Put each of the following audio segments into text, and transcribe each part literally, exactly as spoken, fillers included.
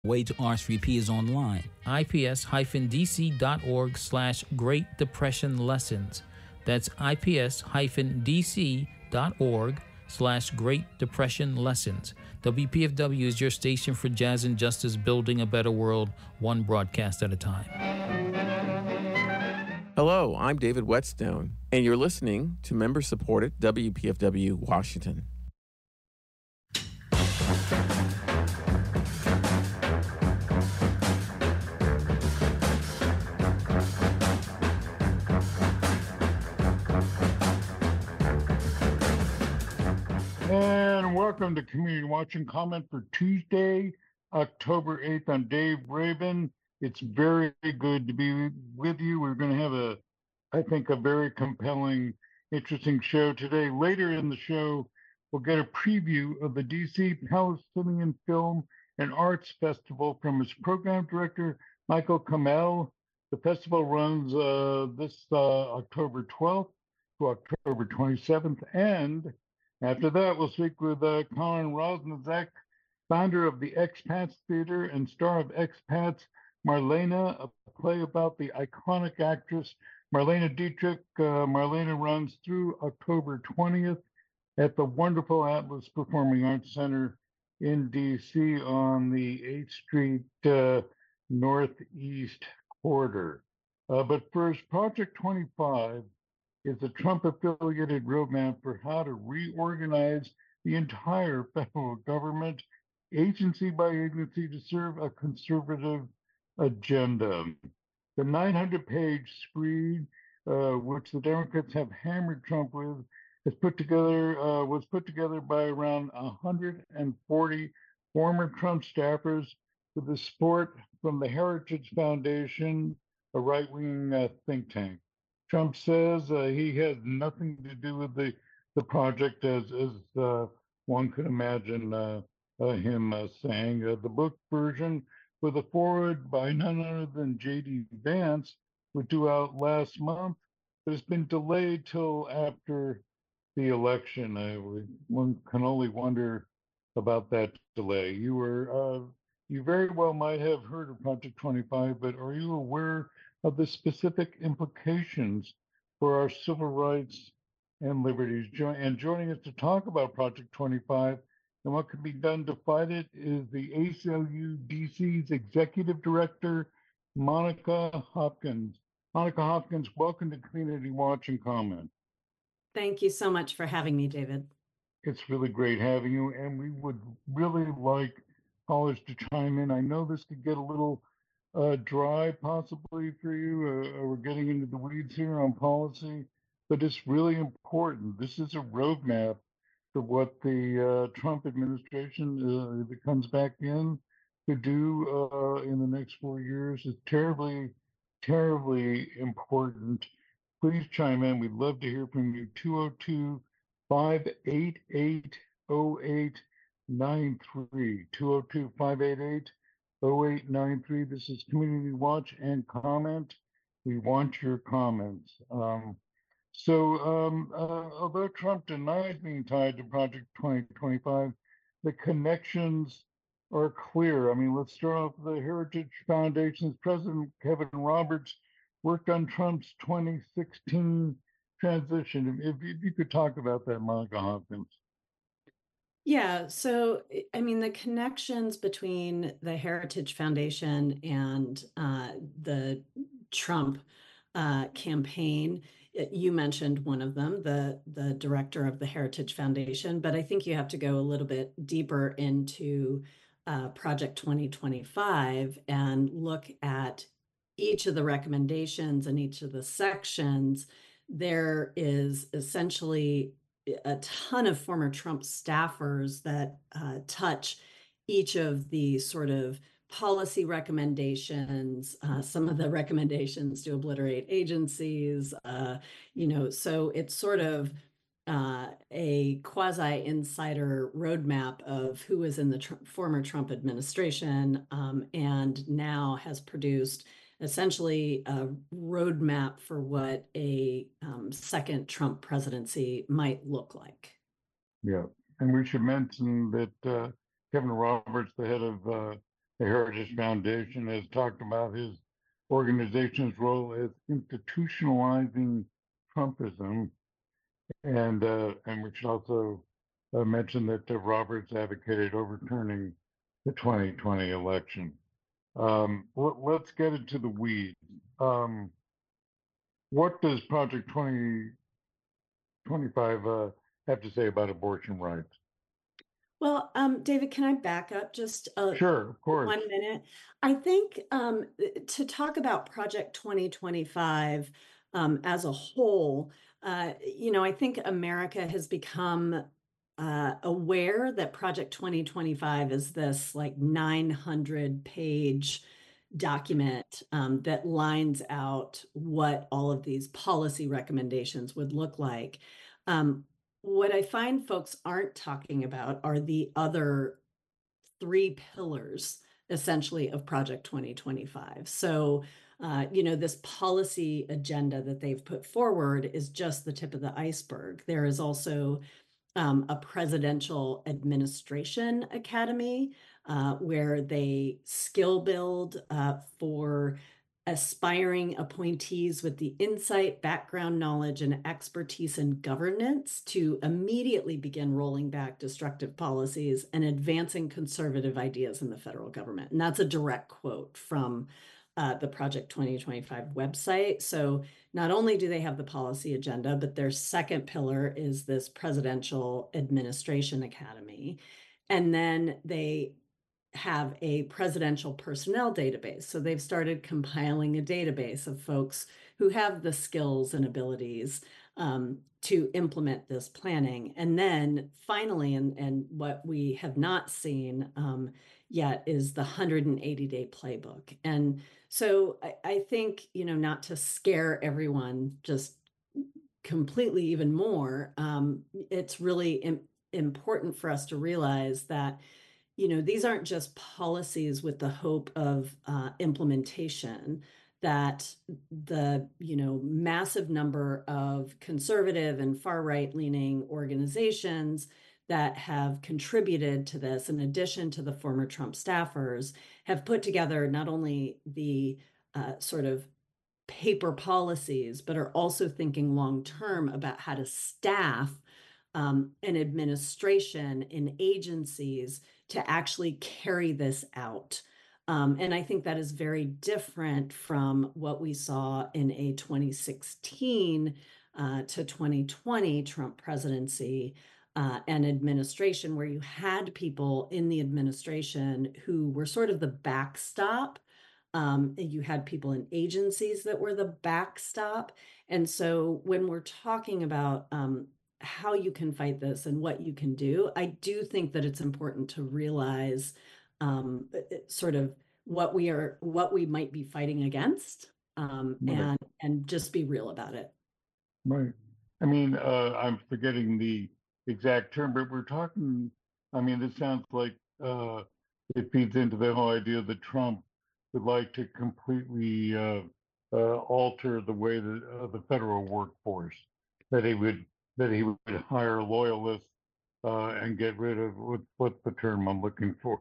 Way to R S V P is online. ips-dc.org slash Great Depression Lessons. That's ips-dc.org slash Great Depression Lessons. W P F W is your station for jazz and justice, building a better world, one broadcast at a time. Hello, I'm David Whetstone, and you're listening to member-supported W P F W Washington. And welcome to Community Watch and Comment for Tuesday, October eighth. I'm Dave Rabin. It's very good to be with you. We're going to have a, I think, a very compelling, interesting show today. Later in the show, we'll get a preview of the D C Palestinian Film and Arts Festival from its program director, Michael Kamel. The festival runs uh, this uh, October twelfth to October twenty-seventh, and after that, we'll speak with uh, Colin Rosenzak, founder of the Expats Theater and star of Expats, Marlena, a play about the iconic actress Marlena Dietrich. Uh, Marlena runs through October twentieth at the wonderful Atlas Performing Arts Center in D C on the eighth Street uh, Northeast corridor. Uh, but first, Project twenty-five is a Trump-affiliated roadmap for how to reorganize the entire federal government, agency by agency, to serve a conservative agenda. The nine hundred page screed, uh, which the Democrats have hammered Trump with, is put together uh, was put together by around one hundred forty former Trump staffers with the support from the Heritage Foundation, a right-wing uh, think tank. Trump says uh, he has nothing to do with the, the project, as, as uh, one could imagine uh, uh, him uh, saying. Uh, the book version, with a foreword by none other than J D Vance, was due out last month, but it's been delayed till after the election. Uh, one can only wonder about that delay. You were, uh, you very well might have heard of Project twenty-five, but are you aware of the specific implications for our civil rights and liberties? And joining us to talk about Project twenty-five and what can be done to fight it is the A C L U D C's Executive Director, Monica Hopkins. Monica Hopkins, welcome to Community Watch and Comment. Thank you so much for having me, David. It's really great having you, and we would really like callers to chime in. I know this could get a little uh, dry possibly for you. Uh, we're getting into the weeds here on policy, but it's really important. This is a roadmap for what the uh, Trump administration, uh, if it comes back in, could do uh, in the next four years. It's terribly, terribly important. Please chime in. We'd love to hear from you. two oh two, five eight eight, oh eight nine three. two oh two, five eight eight, oh eight nine three. This is Community Watch and Comment. We want your comments. Um, so, um, uh, although Trump denies being tied to Project twenty twenty-five, the connections are clear. I mean, let's start off with the Heritage Foundation's President Kevin Roberts worked on Trump's twenty sixteen transition. If, if you could talk about that, Monica Hopkins. Yeah, so I mean, the connections between the Heritage Foundation and uh, the Trump uh, campaign, you mentioned one of them, the, the director of the Heritage Foundation, but I think you have to go a little bit deeper into uh, Project twenty twenty-five and look at each of the recommendations and each of the sections. There is essentially a ton of former Trump staffers that uh, touch each of the sort of policy recommendations, uh, some of the recommendations to obliterate agencies, uh, you know, so it's sort of uh, a quasi-insider roadmap of who was in the tr- former Trump administration um, and now has produced essentially a roadmap for what a um, second Trump presidency might look like. Yeah, and we should mention that uh, Kevin Roberts, the head of uh, the Heritage Foundation has talked about his organization's role as institutionalizing Trumpism, and uh, and we should also uh, mention that uh, Roberts advocated overturning the twenty twenty election. Um, let, let's get into the weeds. Um, what does Project twenty twenty-five uh, have to say about abortion rights? Well, um, David, can I back up just a, Sure, of course. one minute? I think um, to talk about Project twenty twenty-five um, as a whole, uh, you know, I think America has become uh, aware that Project twenty twenty-five is this like nine hundred page document um, that lines out what all of these policy recommendations would look like. Um, what I find folks aren't talking about are the other three pillars, essentially, of Project twenty twenty-five. So, uh, you know, this policy agenda that they've put forward is just the tip of the iceberg. There is also um, a presidential administration academy uh, where they skill build uh, for aspiring appointees with the insight, background knowledge, and expertise in governance to immediately begin rolling back destructive policies and advancing conservative ideas in the federal government. And that's a direct quote from uh, the Project twenty twenty-five website. So not only do they have the policy agenda, but their second pillar is this Presidential Administration Academy. And then they have a presidential personnel database. So they've started compiling a database of folks who have the skills and abilities um, to implement this planning. And then finally, and, and what we have not seen um, yet is the one hundred eighty day playbook. And so I, I think, you know, not to scare everyone just completely even more, um, it's really im- important for us to realize that you know, these aren't just policies with the hope of uh, implementation, that the, you know, massive number of conservative and far right leaning organizations that have contributed to this, in addition to the former Trump staffers, have put together not only the uh, sort of paper policies, but are also thinking long term about how to staff um, an administration in agencies to actually carry this out. Um, and I think that is very different from what we saw in a twenty sixteen uh, to twenty twenty Trump presidency uh, and administration, where you had people in the administration who were sort of the backstop. Um, you had people in agencies that were the backstop. And so when we're talking about um, how you can fight this and what you can do, I do think that it's important to realize um, sort of what we are, what we might be fighting against, um, Right. and and just be real about it. Right. I mean, uh, I'm forgetting the exact term, but we're talking, I mean, this sounds like uh, it feeds into the whole idea that Trump would like to completely uh, uh, alter the way that uh, the federal workforce, that he would that he would hire loyalists uh, and get rid of what, what's the term I'm looking for,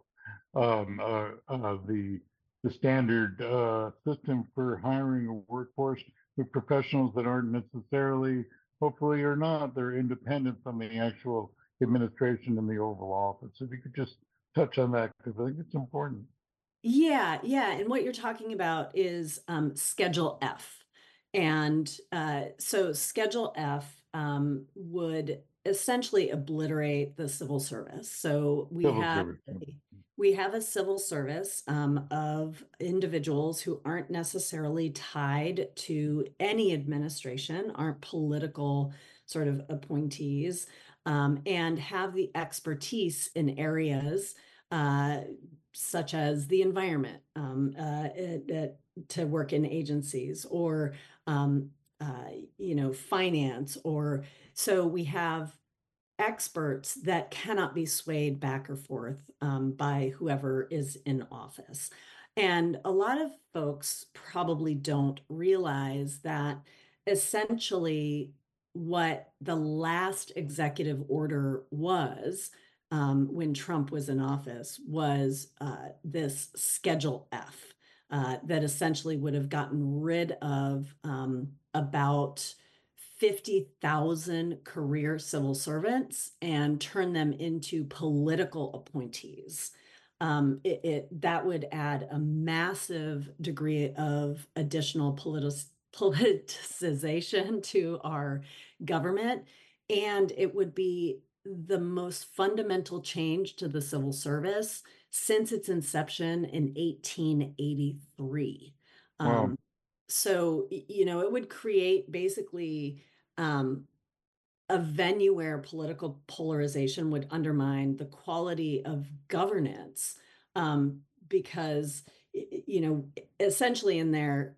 um, uh, uh, the the standard uh, system for hiring a workforce with professionals that aren't necessarily, hopefully or not, they're independent from the actual administration in the Oval Office. If you could just touch on that, because I think it's important. Yeah, yeah. And what you're talking about is um, Schedule F. And uh, so Schedule F um, would essentially obliterate the civil service. So we Civil have service. a, we have a civil service um, of individuals who aren't necessarily tied to any administration, aren't political sort of appointees, um, and have the expertise in areas uh, such as the environment, um, uh, it, it, to work in agencies, or um, uh, you know, finance, or so we have experts that cannot be swayed back or forth um, by whoever is in office. And a lot of folks probably don't realize that essentially what the last executive order was um, when Trump was in office was uh, this Schedule F uh, that essentially would have gotten rid of um, about fifty thousand career civil servants and turned them into political appointees. Um, it, it that would add a massive degree of additional politi- politicization to our government, and it would be the most fundamental change to the civil service since its inception in eighteen eighty-three. Wow. Um, so, y- you know, it would create basically um, a venue where political polarization would undermine the quality of governance, um, because, y- y- you know, essentially in there,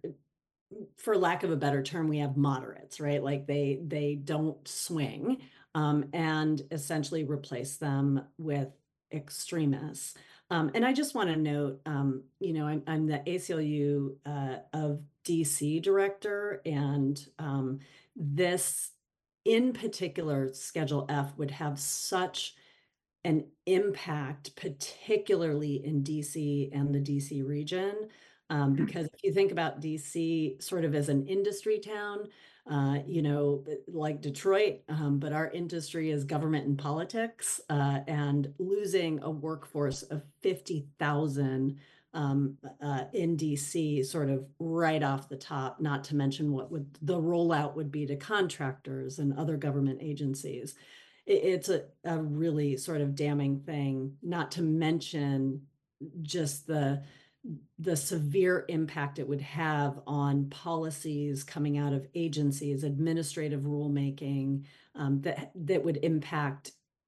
for lack of a better term, we have moderates, right? Like they they don't swing, um, and essentially replace them with extremists. Um, and I just want to note, um, you know, I'm, I'm the A C L U uh, of D C director, and um, this in particular, Schedule F would have such an impact, particularly in D C and the D C region. Um, because if you think about D C sort of as an industry town, uh, you know, like Detroit, um, but our industry is government and politics, uh, and losing a workforce of fifty thousand um, uh, in D C sort of right off the top, not to mention what would the rollout would be to contractors and other government agencies. It, it's a, a really sort of damning thing, not to mention just the the severe impact it would have on policies coming out of agencies, administrative rulemaking, um, that that would impact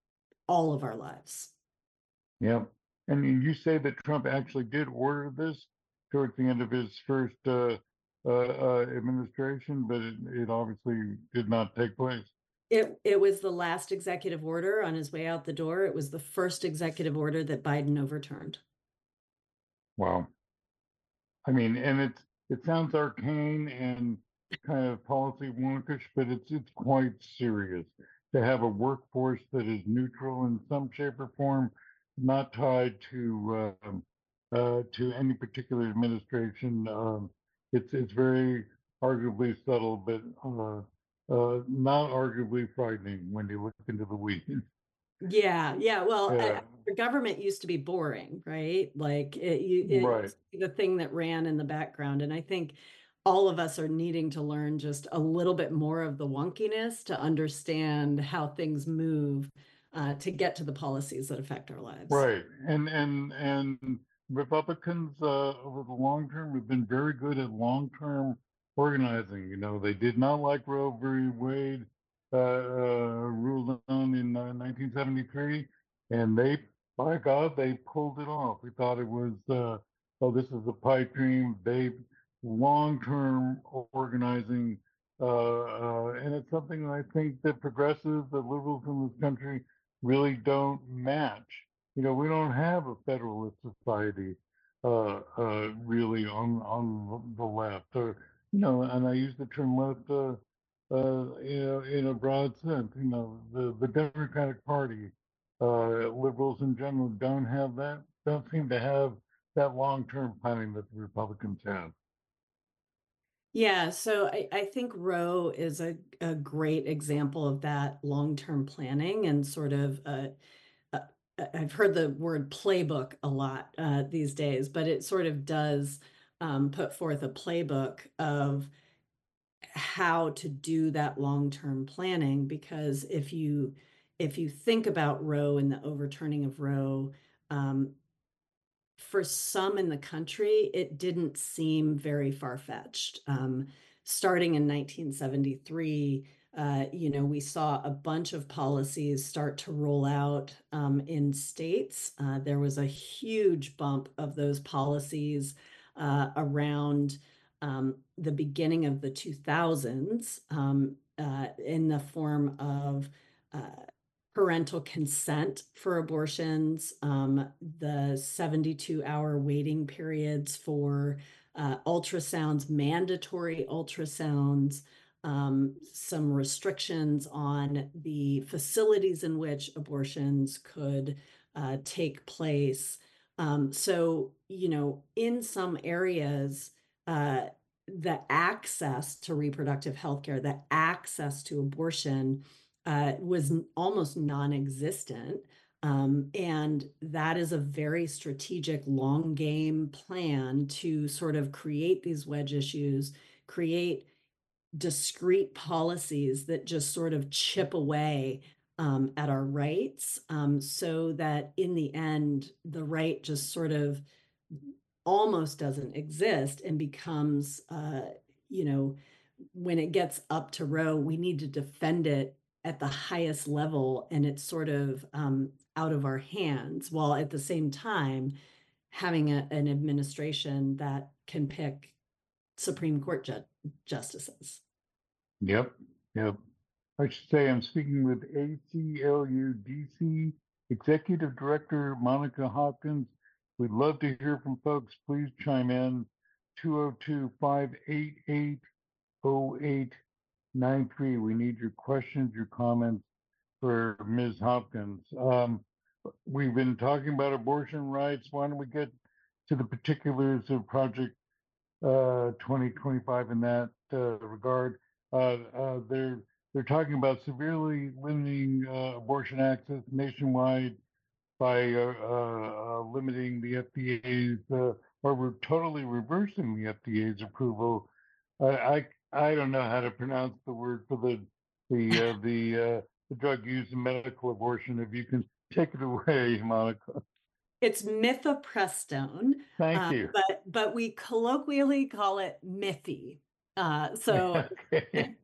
all of our lives. Yeah. And you you say that Trump actually did order this towards the end of his first uh, uh, uh, administration, but it, it obviously did not take place. It it was the last executive order on his way out the door. It was the first executive order that Biden overturned. Wow. I mean, and it's it sounds arcane and kind of policy wonkish, but it's it's quite serious to have a workforce that is neutral in some shape or form, not tied to um, uh, to any particular administration. Um, it's it's very arguably subtle, but uh, uh, not arguably frightening when you look into the weeds. Yeah, yeah. Well, I, Yeah, I- the government used to be boring, right? Like it, you, it right. used to be the thing that ran in the background. And I think all of us are needing to learn just a little bit more of the wonkiness to understand how things move, uh, to get to the policies that affect our lives. Right. And and and Republicans uh, over the long term have been very good at long term organizing. You know, they did not like Roe v. Wade uh, uh, ruled on in uh, nineteen seventy-three, and they, by God, they pulled it off. We thought it was, uh, oh, this is a pipe dream. They long term organizing, uh, uh, and it's something I think that progressives, the liberals in this country, really don't match. You know, we don't have a federalist society uh, uh, really on on the left, or you know, and I use the term left, uh, uh, you know, in a broad sense. You know, the the Democratic Party, uh, liberals in general, don't have that, don't seem to have that long term planning that the Republicans have. Yeah, so I, I think Roe is a, a great example of that long-term planning and sort of uh, uh, I've heard the word playbook a lot uh, these days, but it sort of does um, put forth a playbook of how to do that long-term planning. Because if you if you think about Roe and the overturning of Roe, um, for some in the country, it didn't seem very far-fetched. Um, starting in nineteen seventy-three, uh, you know, we saw a bunch of policies start to roll out um, in states. Uh, there was a huge bump of those policies uh, around um, the beginning of the two thousands, um, uh, in the form of uh, parental consent for abortions, um, the seventy-two hour waiting periods for uh, ultrasounds, mandatory ultrasounds, um, some restrictions on the facilities in which abortions could uh, take place. Um, so, you know, in some areas, uh, the access to reproductive health care, the access to abortion uh, was n- almost non-existent. Um, and that is a very strategic long game plan to sort of create these wedge issues, create discrete policies that just sort of chip away um, at our rights, um, so that in the end, the right just sort of almost doesn't exist and becomes, uh, you know, when it gets up to Roe, we need to defend it at the highest level, and it's sort of um, out of our hands, while at the same time having a, an administration that can pick Supreme Court ju- justices. Yep, yep. I should say I'm speaking with A C L U D C Executive Director Monica Hopkins. We'd love to hear from folks. Please chime in two oh two, five eight eight, oh eight nine three. We need your questions, your comments for Miz Hopkins. Um, we've been talking about abortion rights. Why don't we get to the particulars of Project uh, twenty twenty-five in that uh, regard? Uh, uh, they're they're talking about severely limiting uh, abortion access nationwide by uh, uh, limiting the F D A's, uh, or we're totally reversing the F D A's approval. I I, I don't know how to pronounce the word for the the uh, the uh, the drug used in medical abortion. If you can take it away, Monica. It's mifepristone, Thank uh, you. but but we colloquially call it Miffy. Uh, so Okay.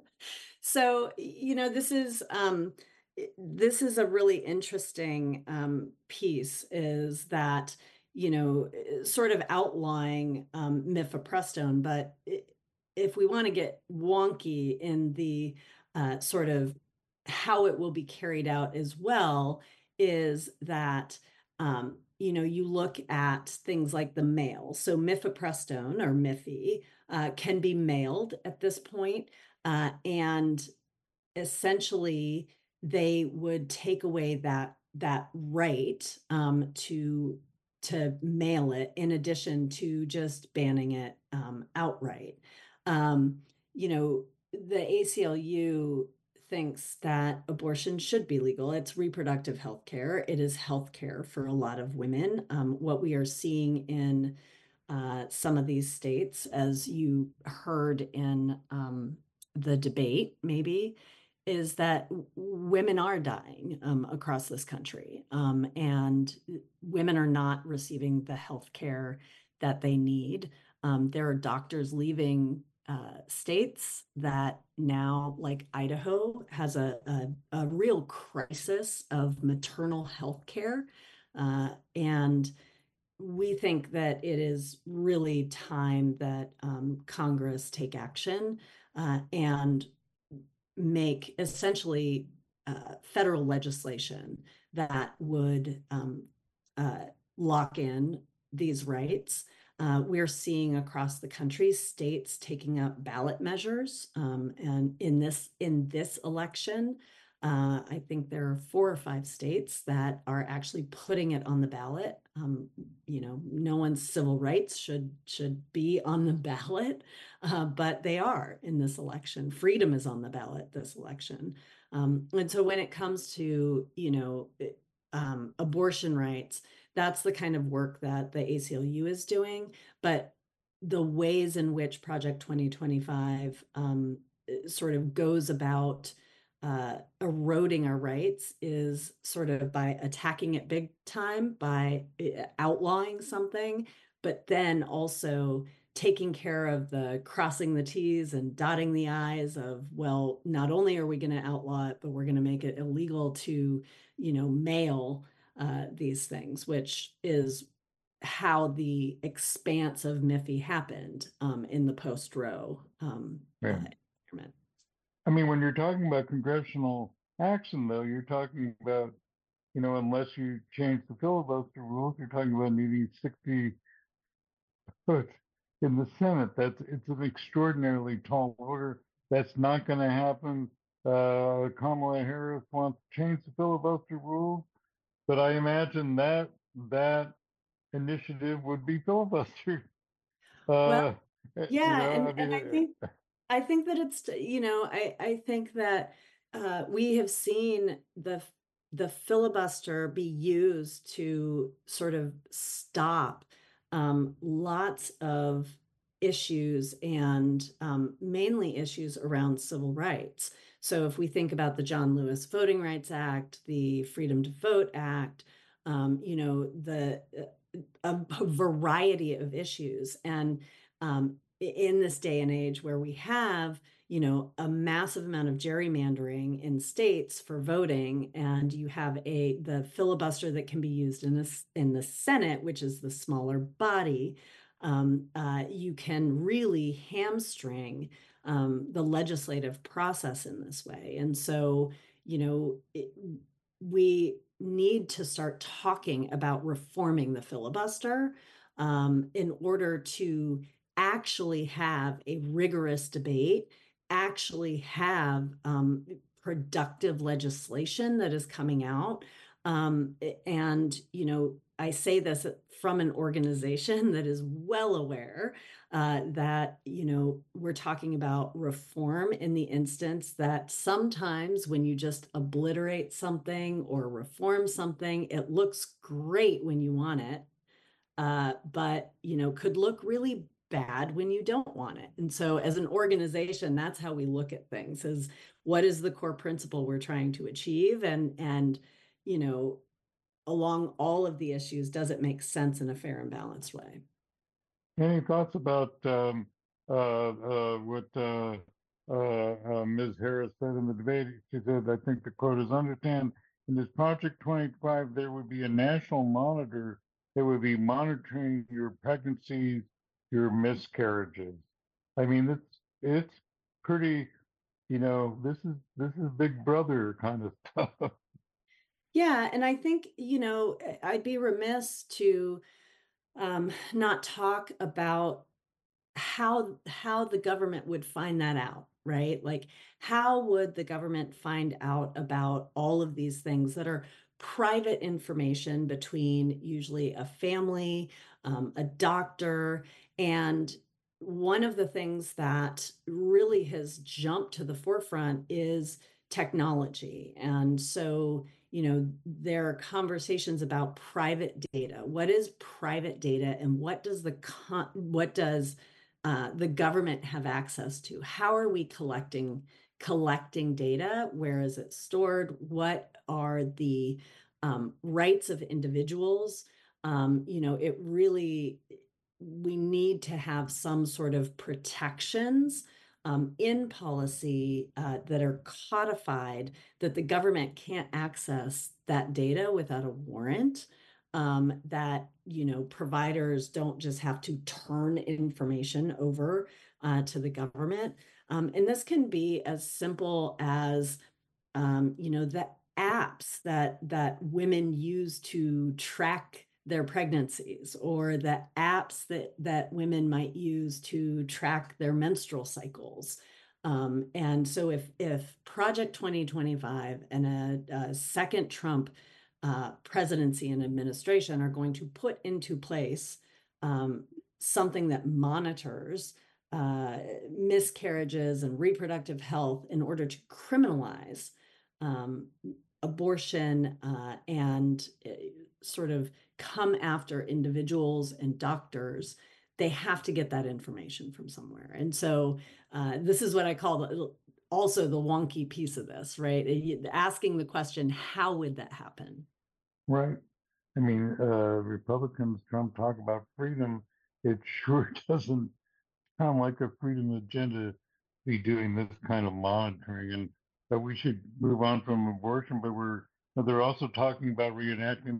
so you know this is um, i- this is a really interesting um, piece. Is that you know eh, sort of outlying um, mifepristone, but i- if we want to get wonky in the uh, sort of how it will be carried out as well, is that um, you know, you look at things like the mail. So mifepristone or Miffy uh, can be mailed at this point, uh, and essentially they would take away that that right um, to to mail it, in addition to just banning it um, outright. Um, you know, the A C L U thinks that abortion should be legal. It's reproductive health care. It is health care for a lot of women. Um, what we are seeing in uh, some of these states, as you heard in um, the debate, maybe, is that w- women are dying um, across this country, um, and women are not receiving the health care that they need. Um, there are doctors leaving uh, states that now, like Idaho, has a, a, a real crisis of maternal health care. Uh, and we think that it is really time that um, Congress take action uh, and make essentially uh, federal legislation that would um, uh, lock in these rights. Uh, we're seeing across the country states taking up ballot measures, um, and in this in this election, uh, I think there are four or five states that are actually putting it on the ballot. Um, you know, no one's civil rights should should be on the ballot, uh, but they are in this election. Freedom is on the ballot this election. Um, and so when it comes to, you know, it- um, abortion rights, that's the kind of work that the A C L U is doing. But the ways in which Project twenty twenty-five um, eh, sort of goes about uh, eroding our rights is sort of by attacking it big time, by eh, outlawing something, but then also taking care of the crossing the T's and dotting the I's of, well, not only are we going to outlaw it, but we're going to make it illegal to, you know, mail uh, these things, which is how the expanse of Miffy happened um, in the post-Roe um, uh, Right. environment. I mean, when you're talking about congressional action, though, you're talking about, you know, unless you change the filibuster rules, you're talking about needing sixty votes in the Senate. That's it's an extraordinarily tall order. That's not going to happen. Uh, Kamala Harris wants to change the filibuster rules, but I imagine that that initiative would be filibustered. Well, Uh, you yeah, know, I and and I mean, think I think that it's, you know, I I think that uh, we have seen the the filibuster be used to sort of stop um, lots of issues and um, mainly issues around civil rights. So if we think about the John Lewis Voting Rights Act, the Freedom to Vote Act, um, you know, the uh, a variety of issues. And um, in this day and age where we have, you know, a massive amount of gerrymandering in states for voting, and you have a the filibuster that can be used in this in the Senate, which is the smaller body, um, uh, you can really hamstring um, the legislative process in this way. And so, you know, it, we need to start talking about reforming the filibuster um, in order to actually have a rigorous debate, actually have um, productive legislation that is coming out. Um, and, you know, I say this from an organization that is well aware uh, that, you know, we're talking about reform in the instance that sometimes when you just obliterate something or reform something, it looks great when you want it, uh, but, you know, could look really bad when you don't want it. And so as an organization, that's how we look at things, is what is the core principle we're trying to achieve? And, and, you know, along all of the issues, does it make sense in a fair and balanced way? any thoughts about um, uh, uh, what uh, uh, uh, Miz Harris said in the debate? She said, I think the quote is, understand, in this Project twenty-five, there would be a national monitor that would be monitoring your pregnancies, your miscarriages. I mean, it's it's pretty, you know, this is this is Big Brother kind of stuff. Yeah, and I think, you know, I'd be remiss to um, not talk about how how the government would find that out, right? Like, how would the government find out about all of these things that are private information between usually a family, um, a doctor, and one of the things that really has jumped to the forefront is technology. And so, you know, there are conversations about private data. What is private data, and what does the con- what does uh, the government have access to? How are we collecting collecting data? Where is it stored? What are the um, rights of individuals? Um, you know, it really, we need to have some sort of protections um, in policy uh, that are codified, that the government can't access that data without a warrant, um, that, you know, providers don't just have to turn information over uh, to the government. Um, and this can be as simple as, um, you know, the apps that that women use to track their pregnancies, or the apps that that women might use to track their menstrual cycles. Um, and so if if Project twenty twenty-five and a, a second Trump uh, presidency and administration are going to put into place um, something that monitors uh, miscarriages and reproductive health in order to criminalize um, abortion uh, and uh, sort of come after individuals and doctors, they have to get that information from somewhere. And so uh, this is what I call the, also the wonky piece of this, right? Asking the question, how would that happen? Right. I mean, uh, Republicans, Trump talk about freedom. It sure doesn't sound like a freedom agenda to be doing this kind of monitoring. And that we should move on from abortion, but we're they're also talking about reenacting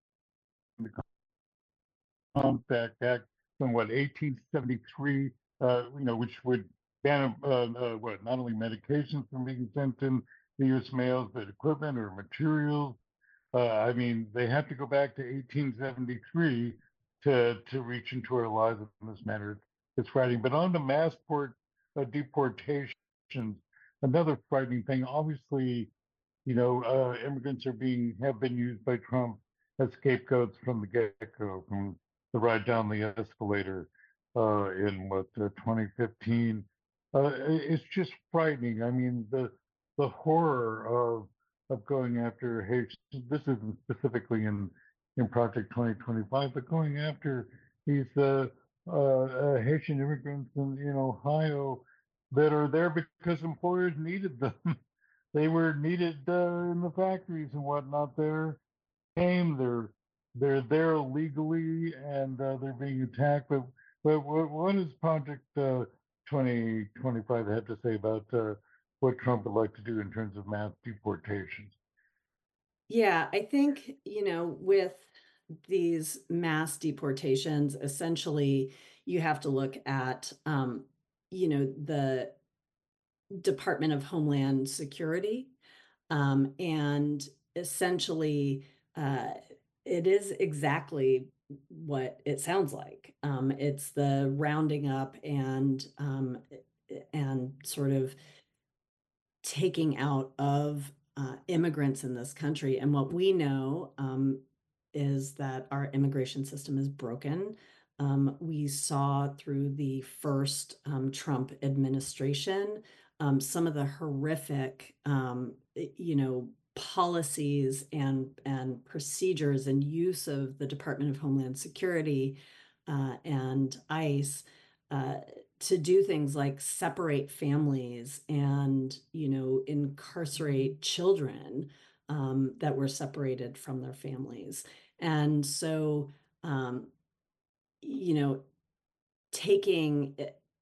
the Compact Act from what eighteen seventy-three, uh, you know, which would ban uh, uh, what not only medications from being sent in the U S mails, but equipment or materials. Uh, I mean, they have to go back to eighteen seventy-three to to reach into our lives in this manner. It's writing, but on to mass port uh, deportation. Another frightening thing, obviously, you know, uh, immigrants are being have been used by Trump as scapegoats from the get-go, from the ride down the escalator uh, in what uh, twenty fifteen. Uh, it's just frightening. I mean, the the horror of of going after Haitians. This isn't specifically in in Project twenty twenty-five, but going after these uh, uh, uh, Haitian immigrants in, in Ohio that are there because employers needed them. They were needed uh, in the factories and whatnot. They're came, they're they're there legally, and uh, they're being attacked. But but what, what does Project uh, twenty twenty-five have to say about uh, what Trump would like to do in terms of mass deportations? Yeah, I think, you know, with these mass deportations, essentially, you have to look at, um, you know, the Department of Homeland Security. Um, and essentially, uh, it is exactly what it sounds like. Um, it's the rounding up and um, and sort of taking out of uh, immigrants in this country. And what we know um, is that our immigration system is broken. Um, we saw through the first um, Trump administration um, some of the horrific, um, you know, policies and and procedures and use of the Department of Homeland Security uh, and ICE. Uh, to do things like separate families and, you know, incarcerate children um, that were separated from their families. And so, um, you know, taking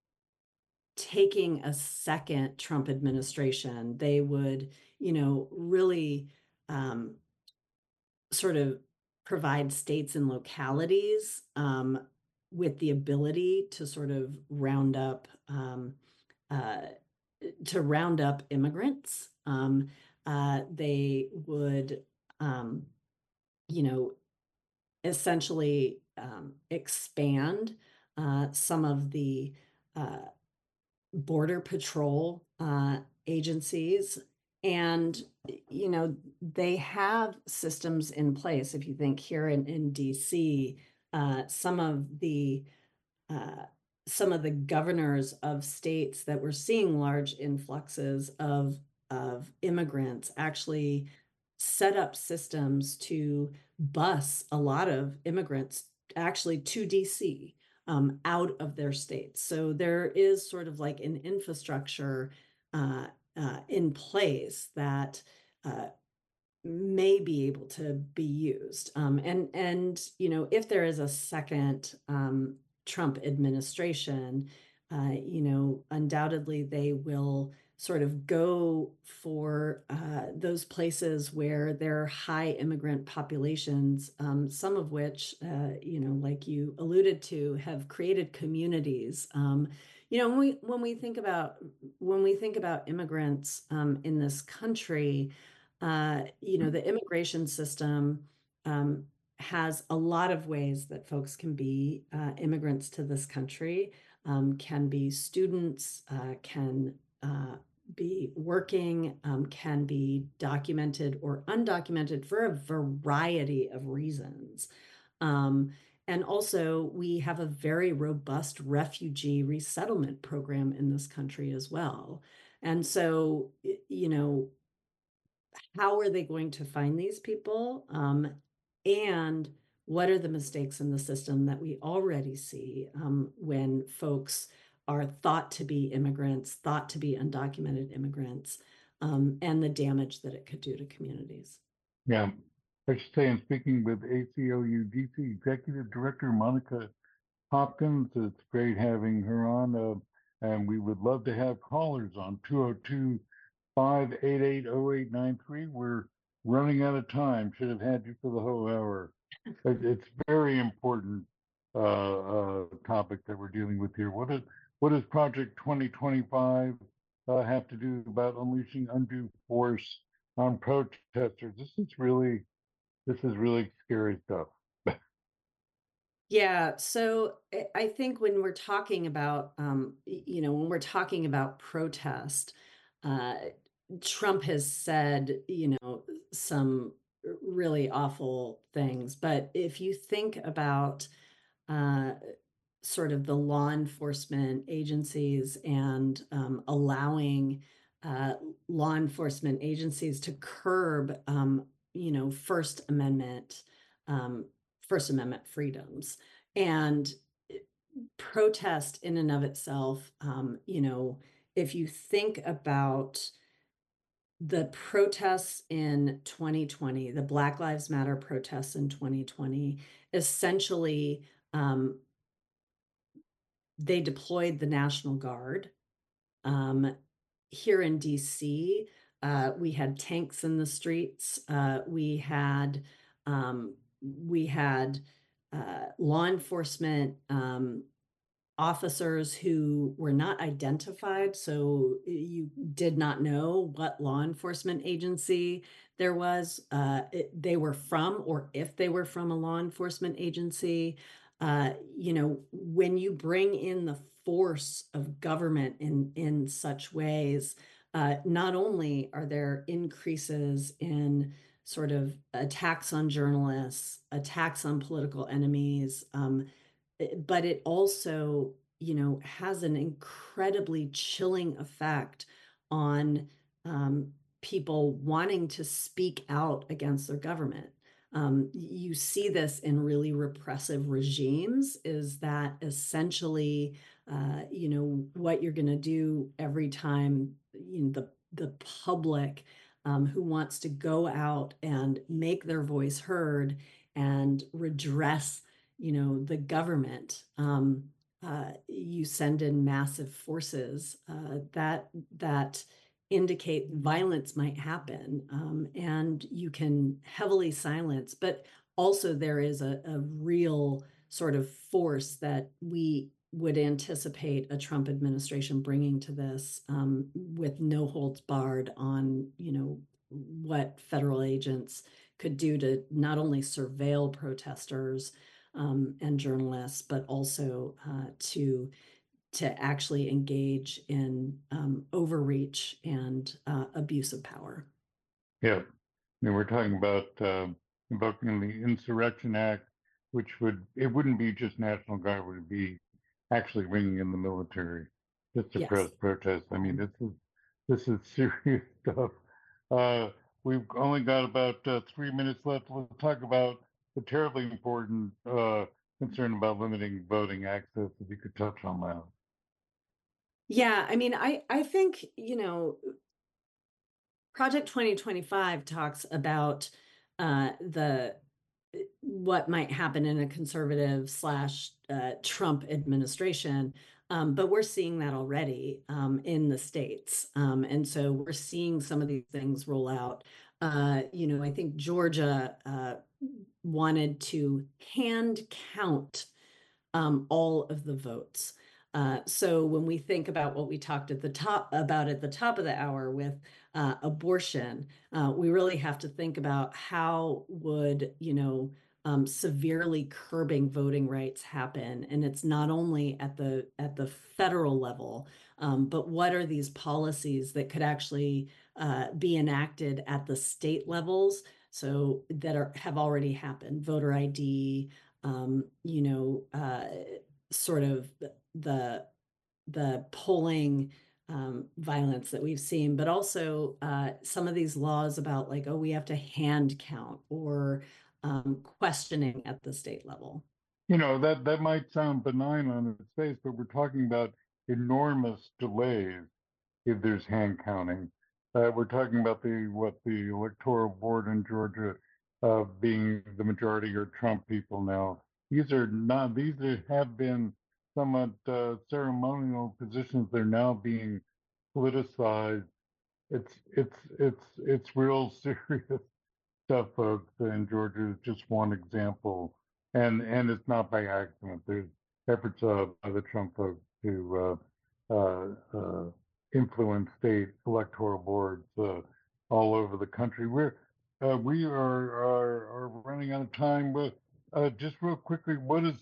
taking a second Trump administration, they would, you know, really um, sort of provide states and localities um, with the ability to sort of round up um, uh, to round up immigrants. Um, uh, they would, um, you know, essentially um, expand uh, some of the uh, border patrol uh, agencies. And, you know, they have systems in place. If you think here in, in D C, uh, some of the uh, some of the governors of states that were seeing large influxes of of immigrants actually set up systems to bus a lot of immigrants actually to D C um, out of their states. So there is sort of like an infrastructure uh, uh, in place that uh, may be able to be used. Um, and and you know, if there is a second um, Trump administration, uh, you know, undoubtedly they will sort of go for uh, those places where there are high immigrant populations, um, some of which, uh, you know, like you alluded to, have created communities. Um, you know, when we when we think about when we think about immigrants um, in this country, uh, you know, the immigration system um, has a lot of ways that folks can be uh, immigrants to this country, um, can be students, uh, can uh, be working, um, can be documented or undocumented for a variety of reasons. Um, and also, we have a very robust refugee resettlement program in this country as well. And so, you know, how are they going to find these people? Um, and what are the mistakes in the system that we already see um, when folks are thought to be immigrants, thought to be undocumented immigrants, um, and the damage that it could do to communities? Yeah, I should say, I'm speaking with A C L U D C Executive Director Monica Hopkins. It's great having her on, uh, and we would love to have callers on two oh two, five eight eight, oh eight nine three. We're running out of time. Should have had you for the whole hour. It, it's very important uh, uh, topic that we're dealing with here. What is what does Project twenty twenty-five uh, have to do about unleashing undue force on protesters? This is really this is really scary stuff. Yeah, so I I think when we're talking about, um, y- you know, when we're talking about protest, uh, Trump has said, you know, some really awful things. But if you think about uh, sort of the law enforcement agencies and um, allowing uh, law enforcement agencies to curb, um, you know, First Amendment, um, First Amendment freedoms. And protest in and of itself, um, you know, if you think about the protests in twenty twenty, the Black Lives Matter protests in twenty twenty, essentially, um, they deployed the National Guard. Um, here in D C, uh, we had tanks in the streets. Uh, we had um, we had uh, law enforcement um, officers who were not identified, so you did not know what law enforcement agency there was, uh, it, they were from, or if they were from a law enforcement agency. Uh, you know, when you bring in the force of government in in such ways, uh, not only are there increases in sort of attacks on journalists, attacks on political enemies, um, eh, but it also, you know, has an incredibly chilling effect on um, people wanting to speak out against their government. Um, you see this in really repressive regimes, is that essentially, uh, you know, what you're going to do every time, you know, the the public um, who wants to go out and make their voice heard and redress, you know, the government. Um, uh, you send in massive forces uh, that that indicate violence might happen, um, and you can heavily silence. But also, there is a, a real sort of force that we would anticipate a Trump administration bringing to this, um, with no holds barred on, you know, what federal agents could do to not only surveil protesters um, and journalists, but also uh, to to actually engage in um, overreach and uh, abuse of power. Yeah. And we're talking about uh, invoking the Insurrection Act, which would, it wouldn't be just National Guard, it would be actually bringing in the military to suppress Yes. protests. I mean, this is this is serious stuff. Uh, we've only got about uh, three minutes left. Let's talk about the terribly important uh, concern about limiting voting access. If you could touch on that. Yeah, I mean, I I think, you know, Project twenty twenty-five talks about uh, the eh, what might happen in a conservative slash uh, Trump administration. Um, but we're seeing that already um, in the states. Um, and so we're seeing some of these things roll out. Uh, you know, I think Georgia uh, wanted to hand count um, all of the votes. Uh, so when we think about what we talked at the top about at the top of the hour with uh, abortion, uh, we really have to think about how would, you know, um, severely curbing voting rights happen. And it's not only at the at the federal level, um, but what are these policies that could actually uh, be enacted at the state levels? So that are have already happened, voter I D, um, you know, uh, sort of the the polling um, violence that we've seen, but also uh, some of these laws about like, oh, we have to hand count or um, questioning at the state level. You know, that that might sound benign on its face, but we're talking about enormous delays if there's hand counting. Uh, we're talking about the what the electoral board in Georgia uh, being the majority are Trump people now. These are not. These are, have been somewhat uh, ceremonial positions. They're now being politicized. It's it's it's it's real serious stuff, folks. And Georgia is just one example, and and it's not by accident. There's efforts uh, by the Trump folks to uh, uh, uh, influence state electoral boards uh, all over the country. We're uh, we are, are are running out of time, but uh, just real quickly, what is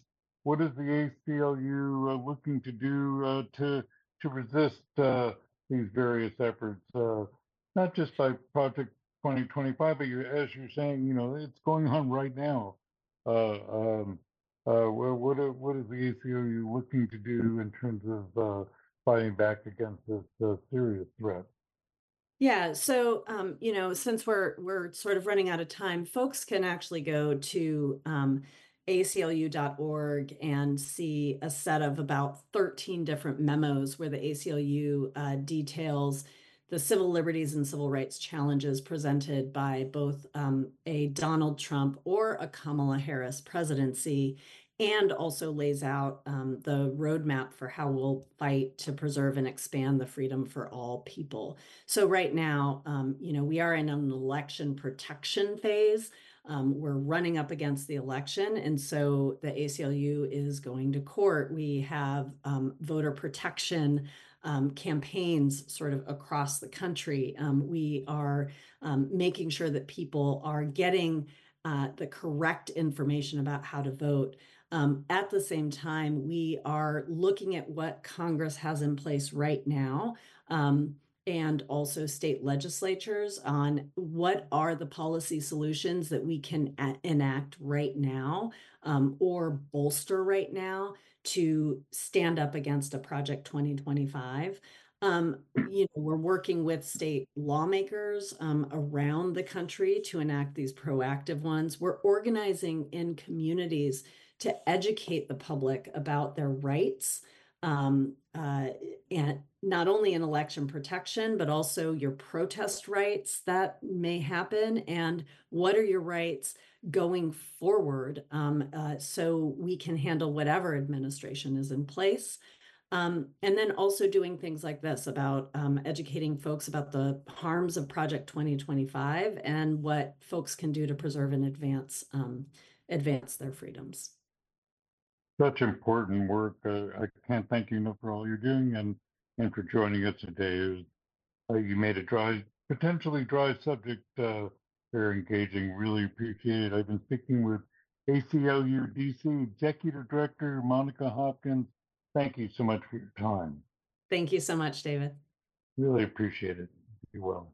what is the A C L U uh, looking to do uh, to to resist uh, these various efforts, uh, not just by Project twenty twenty-five, but you're, as you're saying, you know, it's going on right now. Uh, um, uh, wha- what are- what is the A C L U looking to do in terms of uh, fighting back against this uh, serious threat? Yeah, so um, you know, since we're we're sort of running out of time, folks can actually go to um, A C L U dot org and see a set of about thirteen different memos where the A C L U uh, details the civil liberties and civil rights challenges presented by both um, a Donald Trump or a Kamala Harris presidency, and also lays out um, the roadmap for how we'll fight to preserve and expand the freedom for all people. So right now, um, you know, we are in an election protection phase. Um, we're running up against the election, and so the A C L U is going to court. We have um, voter protection um, campaigns sort of across the country. Um, we are um, making sure that people are getting uh, the correct information about how to vote. Um, at the same time, we are looking at what Congress has in place right now. Um, and also state legislatures on what are the policy solutions that we can a- enact right now um, or bolster right now to stand up against a Project twenty twenty-five. Um, you know, we're working with state lawmakers um, around the country to enact these proactive ones. We're organizing in communities to educate the public about their rights, um, uh, and not only in election protection, but also your protest rights that may happen, and what are your rights going forward, um, uh, so we can handle whatever administration is in place. Um, and then also doing things like this about um, educating folks about the harms of Project twenty twenty-five and what folks can do to preserve and advance um, advance their freedoms. Such important work. Uh, I can't thank you enough for all you're doing and and for joining us today. It was, uh, you made a dry, potentially dry subject uh, very engaging. Really appreciate it. I've been speaking with A C L U D C Executive Director Monica Hopkins. Thank you so much for your time. Thank you so much, David. Really appreciate it. Be well.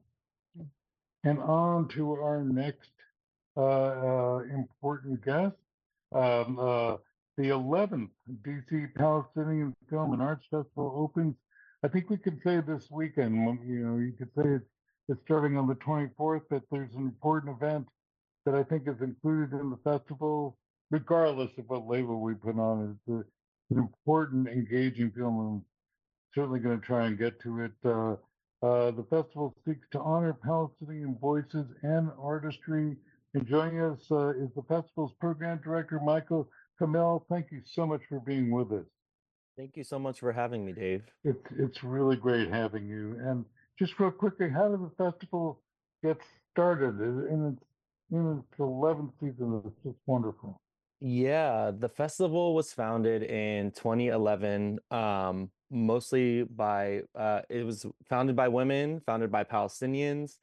And on to our next uh, uh, important guest, um, uh, the eleventh D C Palestinian Film and Arts Festival opens. I think we could say this weekend. You know, you could say it's, it's starting on the twenty-fourth. That there's an important event that I think is included in the festival, regardless of what label we put on it. It's a, an important, engaging film. I'm certainly going to try and get to it. Uh, uh, the festival seeks to honor Palestinian voices and artistry. And joining us uh, is the festival's program director, Michael Kamel. Thank you so much for being with us. Thank you so much for having me, Dave. It's it's really great having you. And just real quickly, how did the festival get started? In its in its eleventh season, it's just wonderful. Yeah, the festival was founded in twenty eleven, um, mostly by, uh, it was founded by women, founded by Palestinians.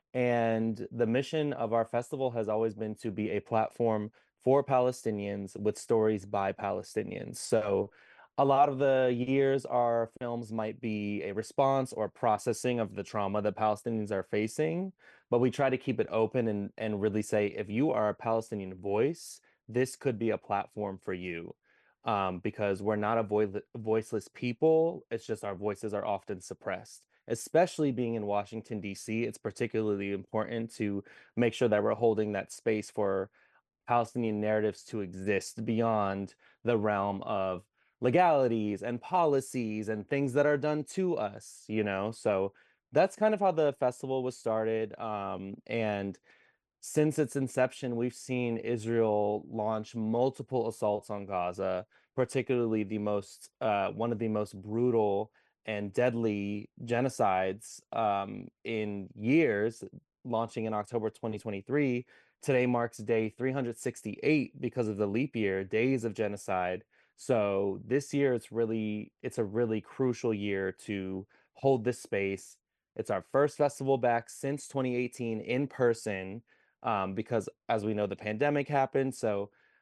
And the mission of our festival has always been to be a platform for Palestinians with stories by Palestinians. So a lot of the years, our films might be a response or processing of the trauma that Palestinians are facing, but we try to keep it open and, and really say, if you are a Palestinian voice, this could be a platform for you. Um, because we're not a voi- voiceless people, it's just our voices are often suppressed. Especially being in Washington, D C, it's particularly important to make sure that we're holding that space for Palestinian narratives to exist beyond the realm of legalities and policies and things that are done to us, you know? So that's kind of how the festival was started. Um, and since its inception, we've seen Israel launch multiple assaults on Gaza, particularly the most uh, one of the most brutal and deadly genocides um, in years, launching in October twenty twenty-three. Today marks day three hundred sixty-eight because of the leap year, days of genocide. So this year, it's really it's a really crucial year to hold this space. It's our first festival back since twenty eighteen in person, um, because as we know, the pandemic happened. So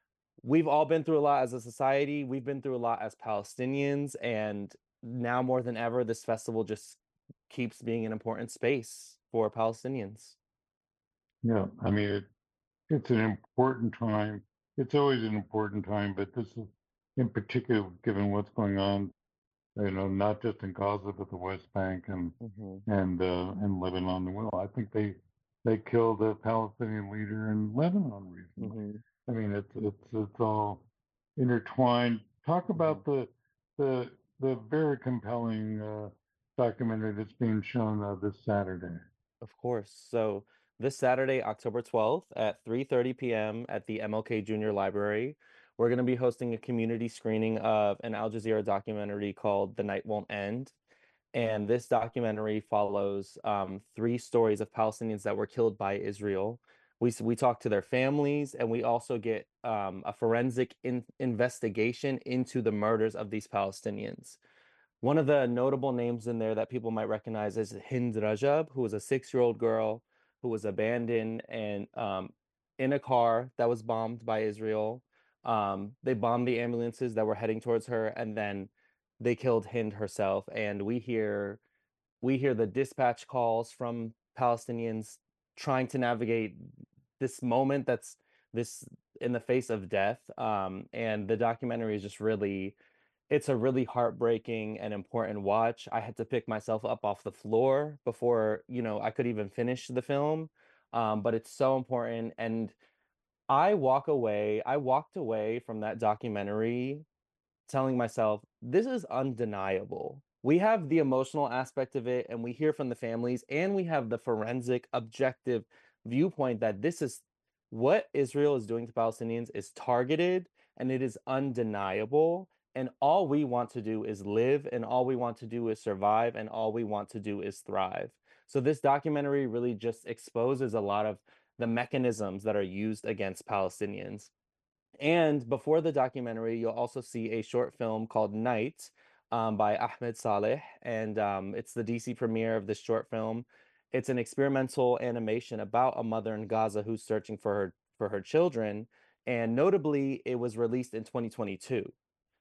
we've all been through a lot as a society. We've been through a lot as Palestinians, and now more than ever, this festival just keeps being an important space for Palestinians. Yeah, I mean, it, it's an important time. It's always an important time, but this is in particular, given what's going on, you know, not just in Gaza, but the West Bank and Hmm. and uh, and Lebanon. Well, I think they they killed a Palestinian leader in Lebanon recently. Hmm. I mean, it's it's it's all intertwined. Talk Hmm. about the the the very compelling uh, documentary that's being shown uh, this Saturday. Of course. So this Saturday, October twelfth at three thirty p m at the M L K Junior Library, we're going to be hosting a community screening of an Al Jazeera documentary called The Night Won't End. And this documentary follows um, three stories of Palestinians that were killed by Israel. We, s- we talk to their families, and we also get um, a forensic in- investigation into the murders of these Palestinians. One of the notable names in there that people might recognize is Hind Rajab, who was a six-year-old girl who was abandoned and um, in a car that was bombed by Israel. Um, they bombed the ambulances that were heading towards her, and then they killed Hind herself. And we hear we hear the dispatch calls from Palestinians trying to navigate this moment that's this in the face of death. Um, and the documentary is just really it's a really heartbreaking and important watch. I had to pick myself up off the floor before, you know, I could even finish the film. Um, but it's so important. And I walk away, I walked away from that documentary telling myself, this is undeniable. We have the emotional aspect of it, and we hear from the families, and we have the forensic, objective viewpoint that this is what Israel is doing to Palestinians is targeted and it is undeniable. And all we want to do is live, and all we want to do is survive, and all we want to do is thrive. So, this documentary really just exposes a lot of the mechanisms that are used against Palestinians. And before the documentary, you'll also see a short film called Night um, by Ahmed Saleh. And um, it's the D C premiere of this short film. It's an experimental animation about a mother in Gaza who's searching for her for her children. And notably, it was released in twenty twenty-two.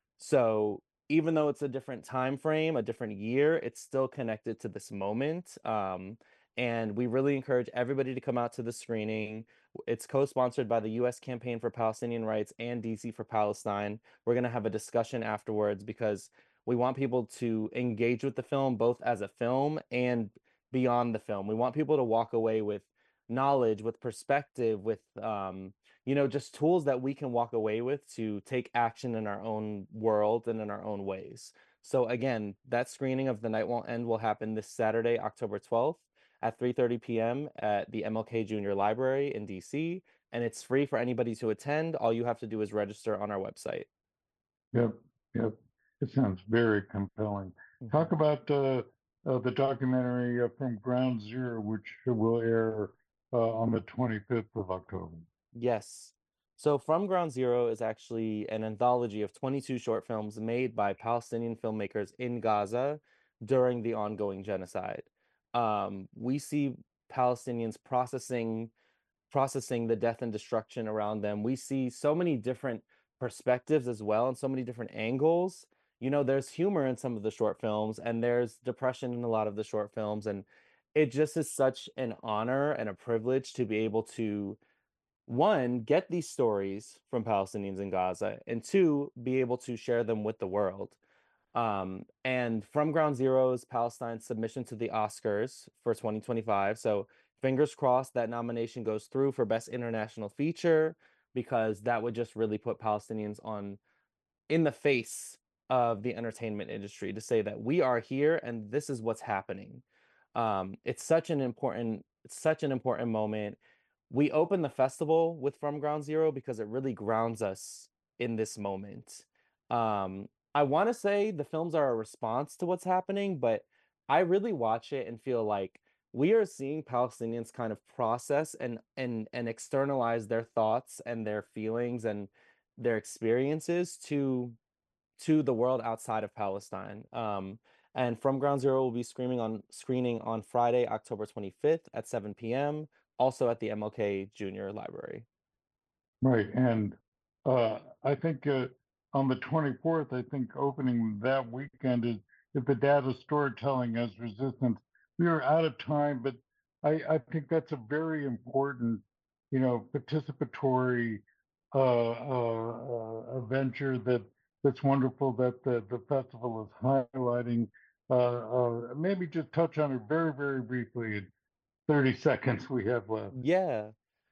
So even though it's a different time frame, a different year, it's still connected to this moment. Um, and we really encourage everybody to come out to the screening. It's co-sponsored by the U S Campaign for Palestinian Rights and D C for Palestine. We're going to have a discussion afterwards because we want people to engage with the film both as a film and beyond the film. We want people to walk away with knowledge, with perspective, with um, you know, just tools that we can walk away with to take action in our own world and in our own ways. So again, that screening of The Night Won't End will happen this Saturday, October twelfth at three thirty p m at the M L K Junior Library in D C, and it's free for anybody to attend. All you have to do is register on our website. Yep, yep. It sounds very compelling. Mhm. Talk about uh, uh, the documentary uh, from Ground Zero, which will air uh, on the twenty-fifth of October. Yes. So From Ground Zero is actually an anthology of twenty-two short films made by Palestinian filmmakers in Gaza during the ongoing genocide. Um, we see Palestinians processing processing the death and destruction around them. We see so many different perspectives as well and so many different angles. You know, there's humor in some of the short films and there's depression in a lot of the short films. And it just is such an honor and a privilege to be able to one, get these stories from Palestinians in Gaza, and two, be able to share them with the world. Um, and From Ground Zero's Palestine's submission to the Oscars for twenty twenty-five. So fingers crossed that nomination goes through for Best International Feature, because that would just really put Palestinians on in the face of the entertainment industry to say that we are here and this is what's happening. Um, it's such an important, it's such an important moment. We open the festival with From Ground Zero because it really grounds us in this moment. Um, I want to say the films are a response to what's happening, but I really watch it and feel like we are seeing Palestinians kind of process and and and externalize their thoughts and their feelings and their experiences to to the world outside of Palestine. Um, and From Ground Zero will be screening on screening on Friday, October twenty-fifth at seven p m, also at the M L K Junior Library. Right, and uh, I think uh, on the twenty-fourth, I think opening that weekend is, is the data storytelling as resistance. We are out of time, but I, I think that's a very important, you know, participatory uh, uh, uh, venture that that's wonderful that the, the festival is highlighting. Uh, uh, maybe just touch on it very, very briefly in thirty seconds we have left. Yeah.